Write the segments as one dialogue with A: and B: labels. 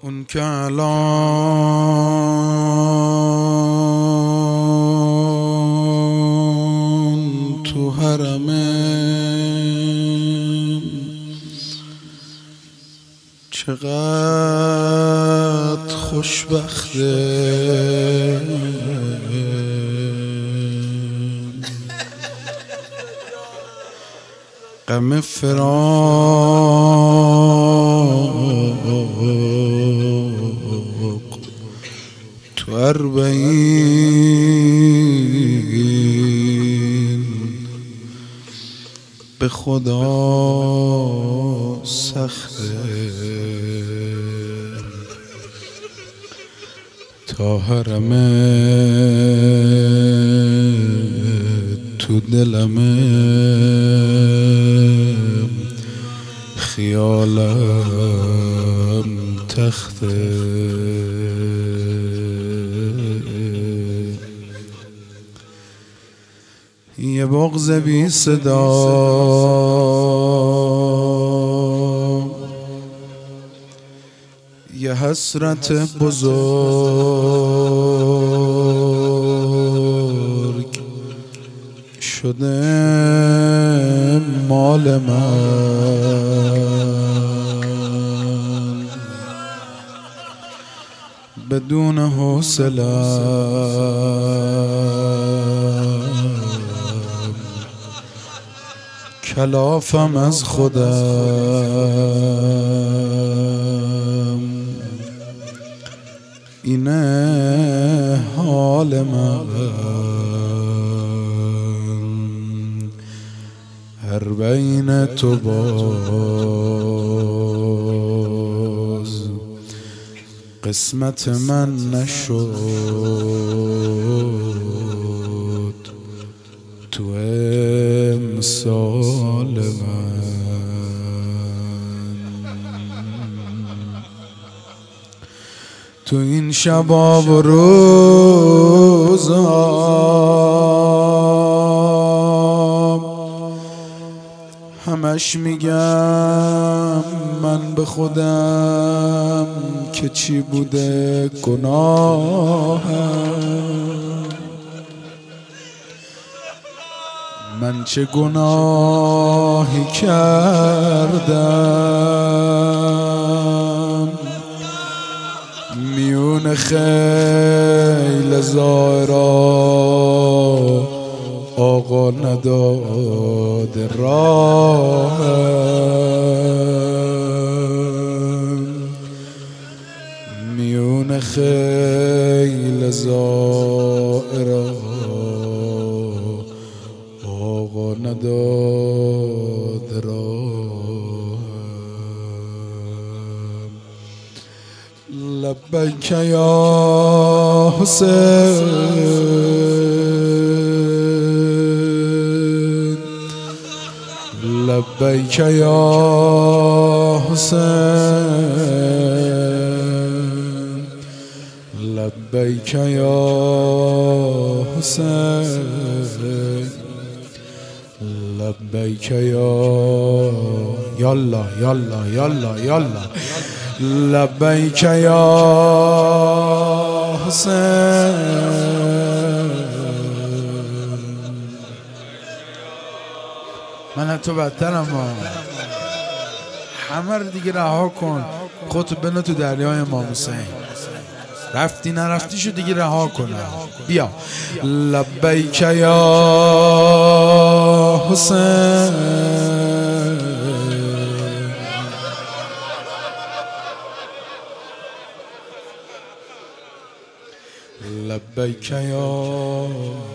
A: اون که الان تو حرمه چقدر خوشبخته، غم فراق تو 40 به خدا سخته. تا حرمه تو دلمه خیالم تخته. یه بغض بی صدا یه حسرت بزرگ شده مال من، بدون حوصله‌ام کلافم از خودم، اینه حال من. هر بین تو باز قسمت من نشد تو امسال من. تو این شبا و روزا همش میگم من به خودم که چی بوده گناهم، من چه گناهی کردم میون خیل زائرا آقا نداده راهم، میون خیل زائرا آقا نداده راهم. لبیک یا حسین، لبیک یا حسین، لبیک یا حسین، لبیک یالا یالا یالا یالا لبیک یا حسین. من از تو بدترم با همه رو دیگه رها کن، خودتو بنو تو دریای امام حسین. رفتی نرفتی شو دیگه رها کنم. بیا لبیک یا حسین، لبیک یا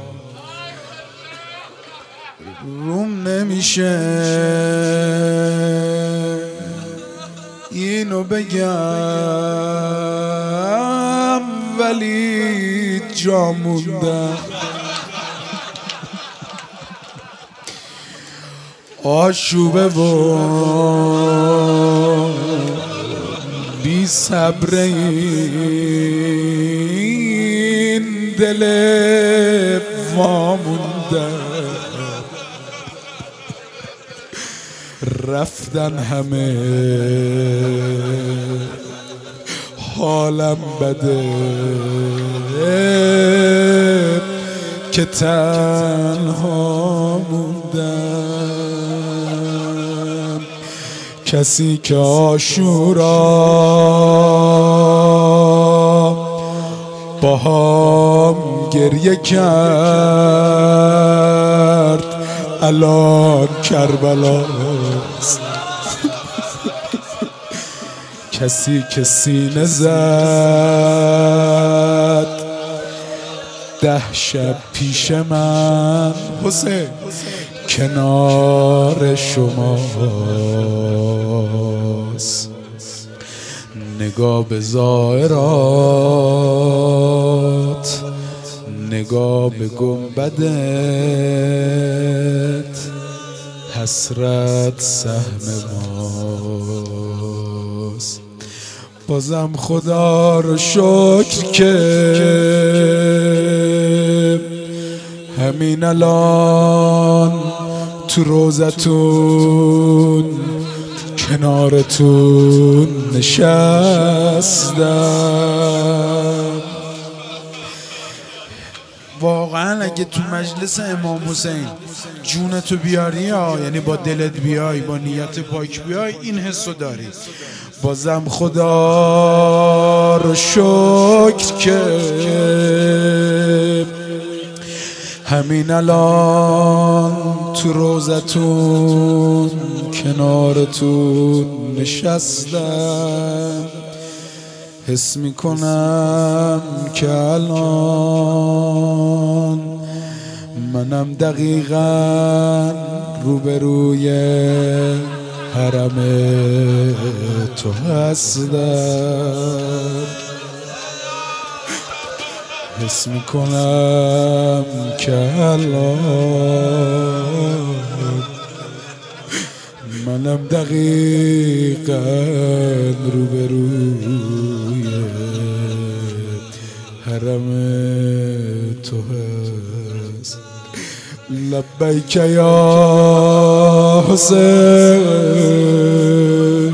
A: روم نمیشه اینو بگم ولی جا موندم. آشوبه و بی صبر این دل وامونده، رفتن همه حالم بده که تنها موندم. کسی که عاشورا با هم گریه کرد الان کربلاست. کسی که سینه زد 10 شب پیش من حسین کنار شماست. نگاه به ظاهرات، نگاه به گنبدت، حسرت سهم ماست. بازم خدا رو شکر که همین الان تو روزتون کنارتون نشستم. واقعا اگه تو مجلس امام حسین جونتو بیاری، یعنی با دلت بیای، با نیت پاک بیای، این حسو داری. بازم خدا رو شکر که همین الان تو روزتون کنارتون نشستم. حس میکنم که الان منم دقیقاً روبروی حرم تو هستم. حس میکنم که الان منم دقیقاً روبروی حرم تو هست. لبیک یا حسین،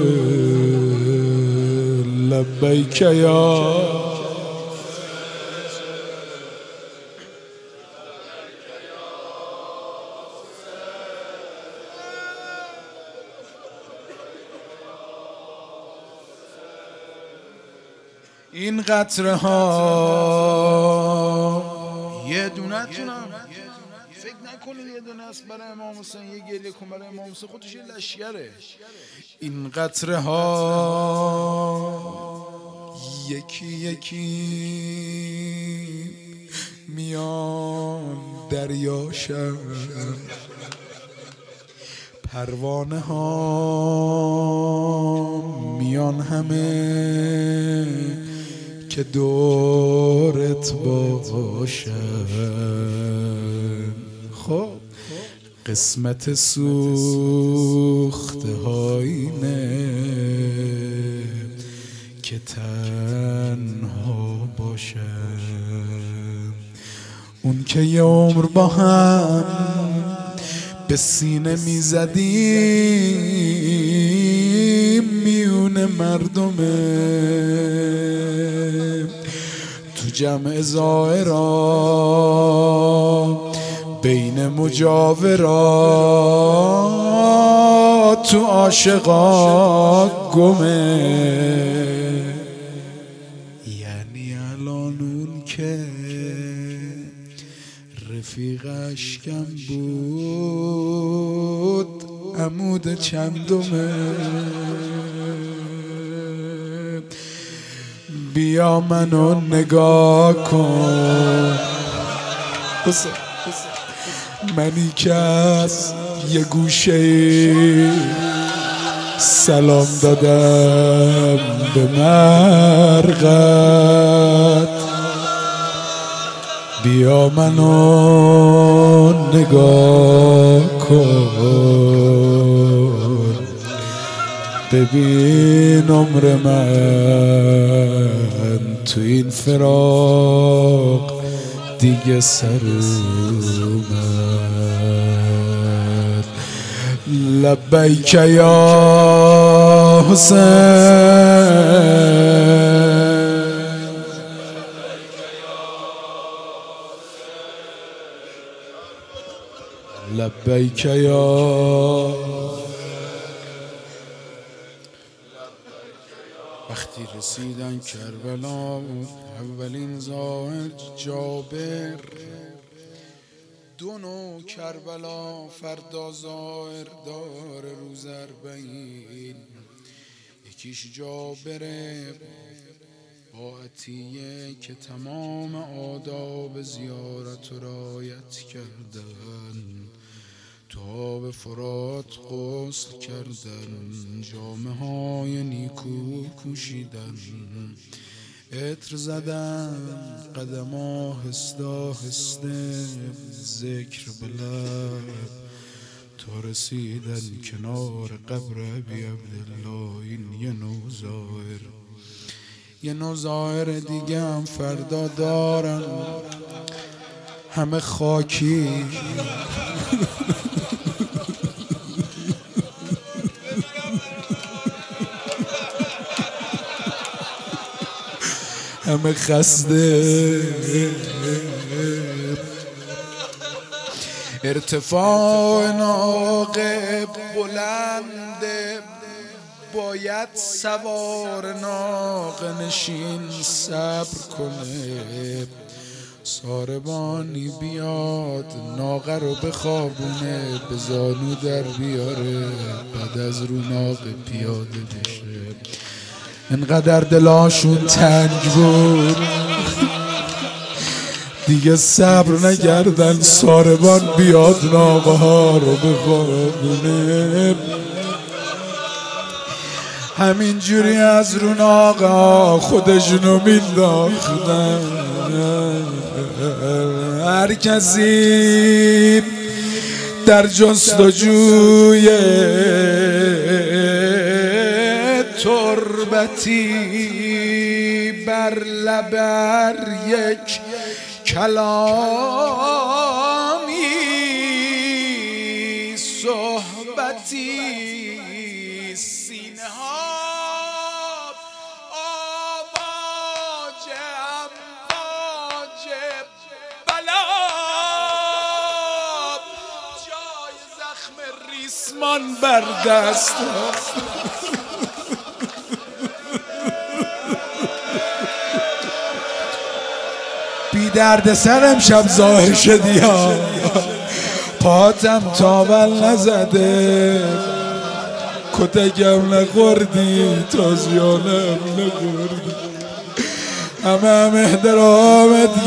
A: لبیک یا این قطره ها یه دونه تونم فکر نکنید یه دونه است برای امام حسین. یه گریه کن برای امام حسین، خودش یه لشگره. این قطره ها یکی یکی میان دریاشم، پروانه ها میان همه که دورت باشم. خب قسمت سوخته هایینه که تنها باشم. اون که یه عمر با هم به سینه میزدیم میون مردمه، تو جمع زائرا بین مجاورا تو عاشقا گمه. یعنی الان اون که رفیقش کم بود عمود چندمه. بیا منو نگاه کن منی که از یه گوشه سلام دادم به مرقت. بیا منو نگاه کن ببین عمر من تو این فراق دیگه سر اومد. لبیک یا حسین. لبیک یا. وقتی رسیدن کربلا اولین ظاهر جابر، دو نوع کربلا فردا ظاهر داره روز اربعین. یکیش جابره با عطیه که تمام آداب زیارت و رعایت کردن، تا به فرات غسل کردن، جامه های نیکو پوشیدن، عطر زدن، قدم آهسته آهسته، ذکر به لب، تا رسیدن کنار قبر ابی عبدالله. این یه نوع ظاهر دیگه هم فردا دارن، همه خاکی همه خسته. ارتفاع ناقه بلنده، باید سوار ناقه نشین صبر کنه. ساربانی بیاد ناقه رو بخوابونه، به زانو در بیاره، بعد از رو ناقه پیاده بشه. انقدر دلاشون تنگ بود دیگه صبر نکردن، ساربان بیاد ناقه ها رو بخوابونه. همین جوری از رو ناقه ها خودشونو مینداختن. هر کسی در جستجوی تربتی بر لبر یک کلامی صحبتی، سینه ها آواج امواج بلا، جای زخم ریسمان بر دست بی درد سر امشب ظاهر شدی ها، پاتم تاول نزده، کتکم نخوردی، تازیانم نخوردی، همه احترامت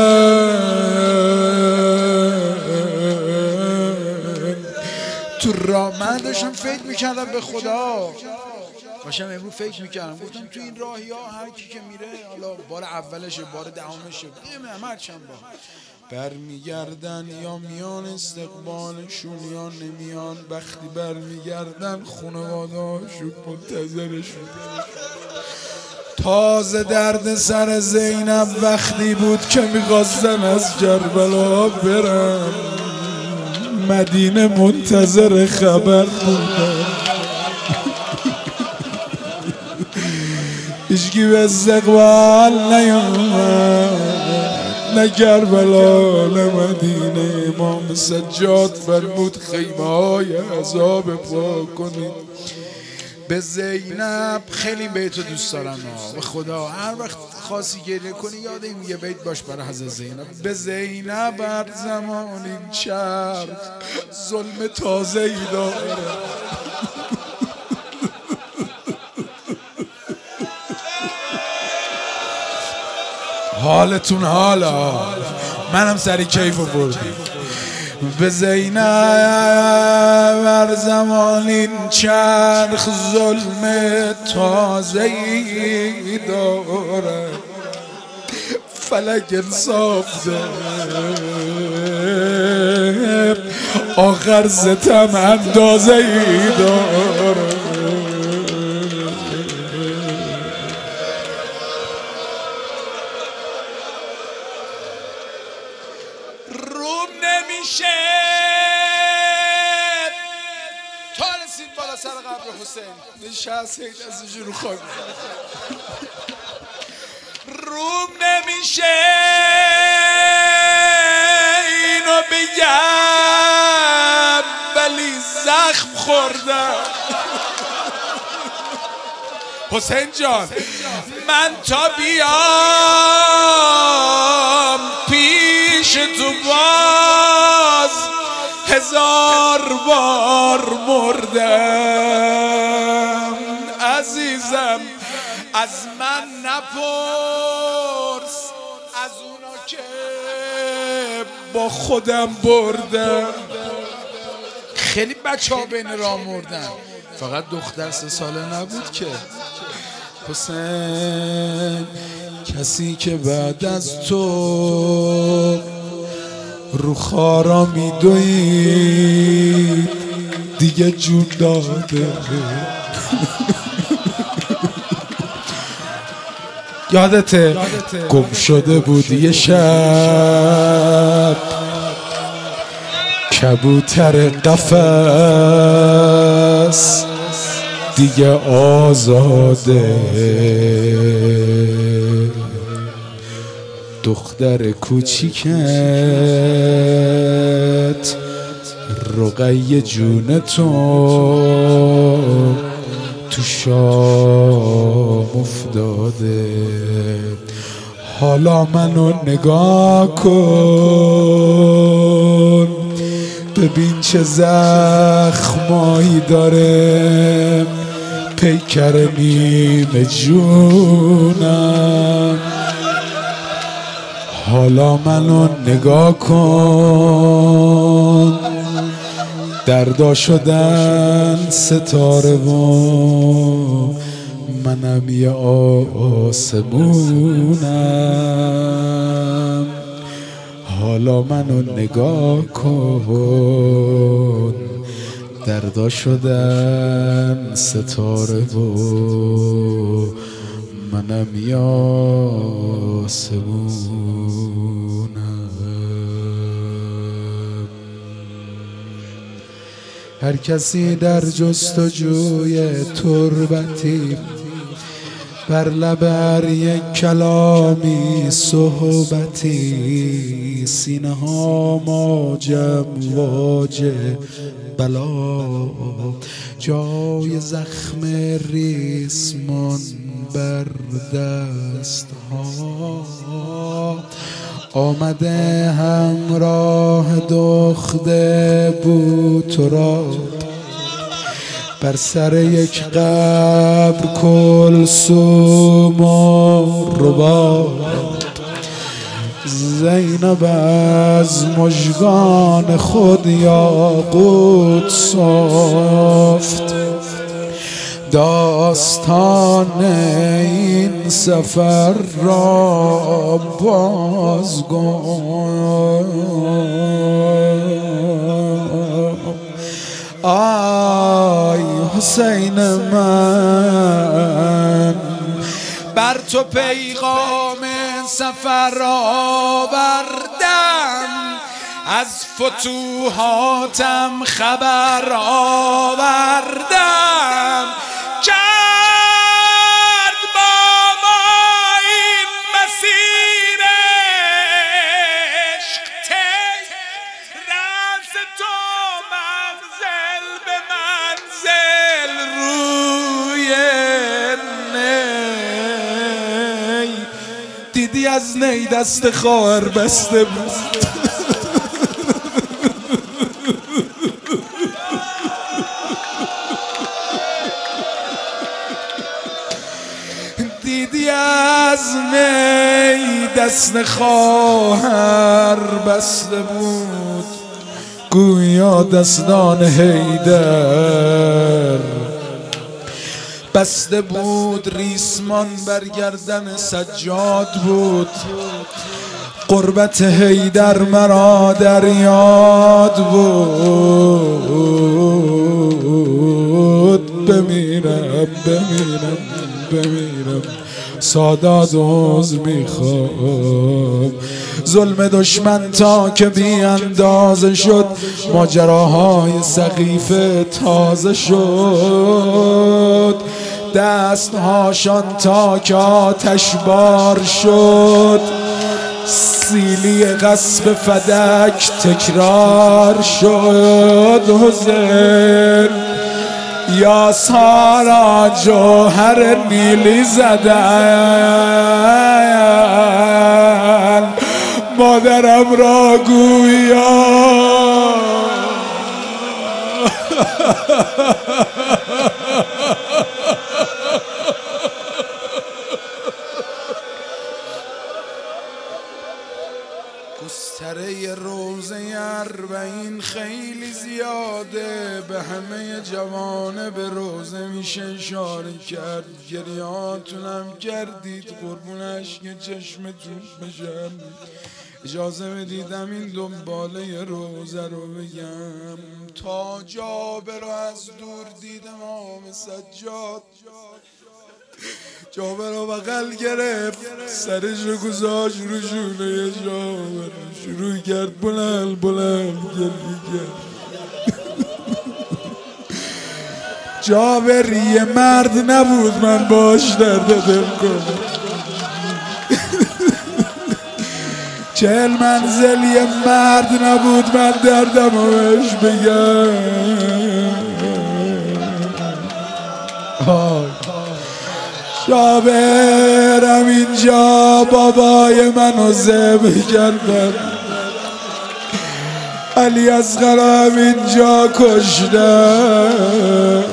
A: گردن. تو راه من داشتم فکر میکردم به خدا، باشم امروز فکر میکردم، گفتم تو این راهی ها هر کی که میره، حالا بار اولشه بار دهمشه، همه چند بار برمیگردن، یا میان استقبالشون یا نمیان. وقتی برمیگردن خانواده‌هاشون منتظرشون. تازه درد سر زینب وقتی بود که میخواستن از کربلا برن، مدینه منتظر خبر بودن. هیچکی به استقبال نیامد، نه کربلا نه مدینه. امام سجاد فرمود خیمه های عذاب پا کنید. به زینب خیلی بیت رو دوست دارم به خدا، هر وقت خاصی گریه کنی یاد این یه بیت باش برای حضرت زینب. به زینب هر زمان این چرخ ظلم تازه ای داره، حالتون حالا منم سری کیف و برد. به زینب هر زمان این چرخ ظلم تازه‌ای داره، فلک انصاف ده آخر ستم اندازه‌ای داره. تا رسید بالا سر قبر حسین، نشست سید ازش رو خاک، روم نمیشه اینو بگم زخم خوردم. حسین جان من تا بیام پیش تو باز 1000 بار مردم. عزیزم از من نپرس از اونا که با خودم بردم. خیلی بچه ها بین راه مردن، فقط دختر 3 ساله نبود که. حسین کسی که بعد از تو رو خارا میدوید دیگه جون داده. یادته گم شده بود یه شب کبوتر قفس دیگه آزاده. دختر کوچیکت رقیه جون تو شام افتاده. حالا منو نگاه کن ببین چه زخمایی داره پیکر نیم جونم. حالا منو نگاه کن دردا شدن ستاره و منم یه آسمونم. حالا منو نگاه کن دردا شدن ستاره و منم یه آسمونم. هر کسی در جستجوی تربتی بر لب هر یک کلامی صحبتی سینه ها ماجم واجه بلا جای زخم ریسمان بر دست ها آمده همراه دخته بود تو را بر سر یک قبر کلثوم و رباب. زینب از مژگان خود یاقوت سفت داستان این سفر را بازگو. آی حسین من بر تو پیغام سفر آوردم از فتوحاتم خبر آوردم کرد با ما این مسیر عشق رأس تو منزل به منزل روی نی دیدی از نی دست خواهر بسته بود دیدی از نی دست خواهر بسته بود گویا دستان حیدر بسته بود ریسمان بر گردن سجاد بود قربت حیدر مرا در یاد بود بمیرم سادات عذر میخوام ظلم دشمن تا که بی اندازه شد ماجراهای سقیفه تازه شد دستهاشان تا که آتش بار شد سیلی غصب فدک تکرار شد حسین. یا سارا جوهر نیلی زدن مادرم را گویا گستره روزه اربعین خیلی زیاده، به همه جوانه به روزه میشه اشاره کرد. گریاتونم کردید قربون اشک چشمتون بشم. اجازه بدیدم این دنباله روزه رو بگم. تا جابر رو از دور دیدم آم سجاد، جابر رو بغل گرفت، سرش رو گذاشت رو شونه جابر، شروع کرد بلند بلند گریه کرد. جابر یه مرد نبود من باش درد دل کنم. 40 منزل یه مرد نبود من دردم رو بهش بگم. جابرم اینجا بابای منو ذبح کردن، علی اصغرم اینجا کشتن.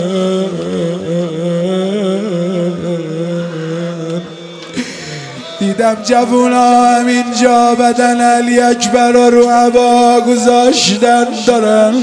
A: دیدم جوونا هم اینجا بدن علی اکبر رو هوا گذاشتن، دارن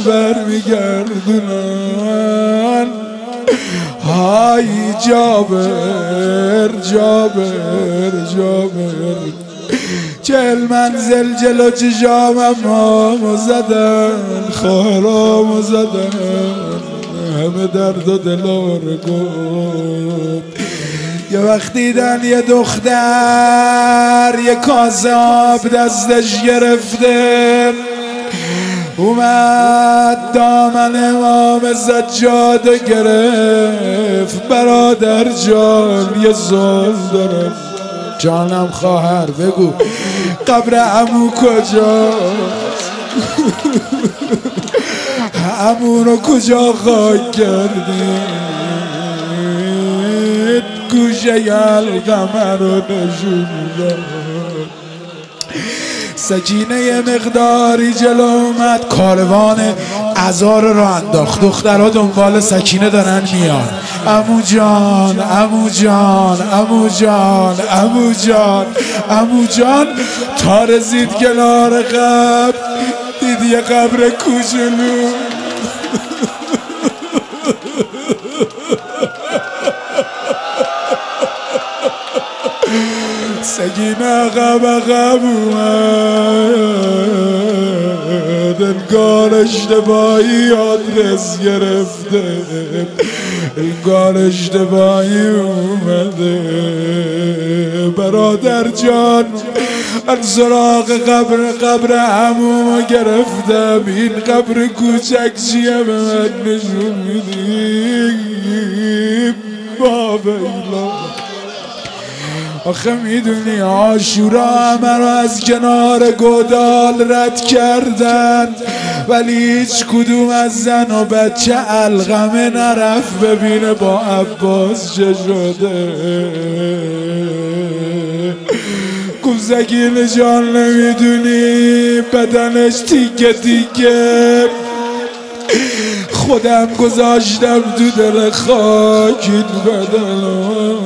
A: برمیگردونن. های جابر جابر جابر، 40 منزل جلو چشامم مامو زدن، خواهرامو زدن، همه درد و دلا رو گفت. یه وقت دیدن یه دختر یه کاسه آب دستش گرفته، اومد دامن امام سجاد گرفت. برادر جان یه سوال دارم، جانم خواهر بگو قبر عمو کجاست؟ عمو رو کجا خاک کردید؟ گوشه القمر رو نشون داد. سکینه یه مقداری جلو اومد، کاروان عزا رو انداخت. دخترها دنبال سکینه دارن میان. عمو جان عمو جان عمو جان عمو جان عمو جان. تا رسید کنار قبر دید یه قبر کوچولو. سکینه عقب عقب اومد، انگار اشتباهی آدرس گرفته، انگار اشتباهی اومده. برادر جان از سراغ قبر عمومو گرفتم، این قبر کوچک چیه به من نشون میدی؟ بابا آخه میدونی عاشورا همه رو از کنار گودال رد کردن، ولی هیچ کدوم از زن و بچه علقمه نرفت ببینه با عباس چه شده. گفت سکینه جان نمیدونی بدنش تیکه تیکه، خودم گذاشتم تو دل خاک این بدن.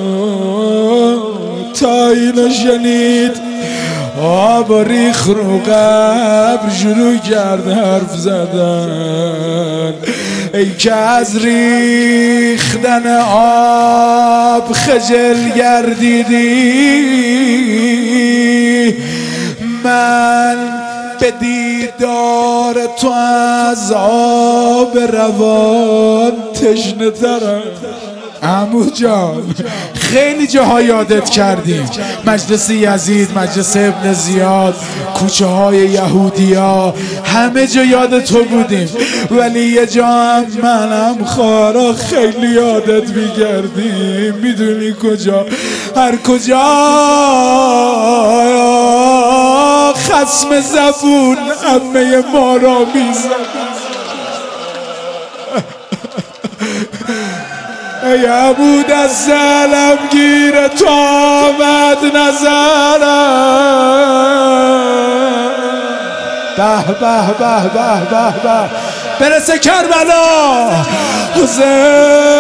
A: تا اینو شنید آب ریخ رو قبر، شروع کرد حرف زدن. ای که از ریختن آب خجل گردیدی، من به دیدار تو از آب روان تشنه ترم. عمو جان خیلی جاها یادت کردیم، مجلس یزید، مجلس ابن زیاد، کوچه های یهودیا، همه جا یاد تو بودیم، ولی یه جا هم منم خارا خیلی یادت میگردیم. میدونی کجا؟ هر کجا خصم زبون عمه ما را میزد. ای عبود از علمگیر تو آمد نظرم. به به به به به به برسه کربلا. حسین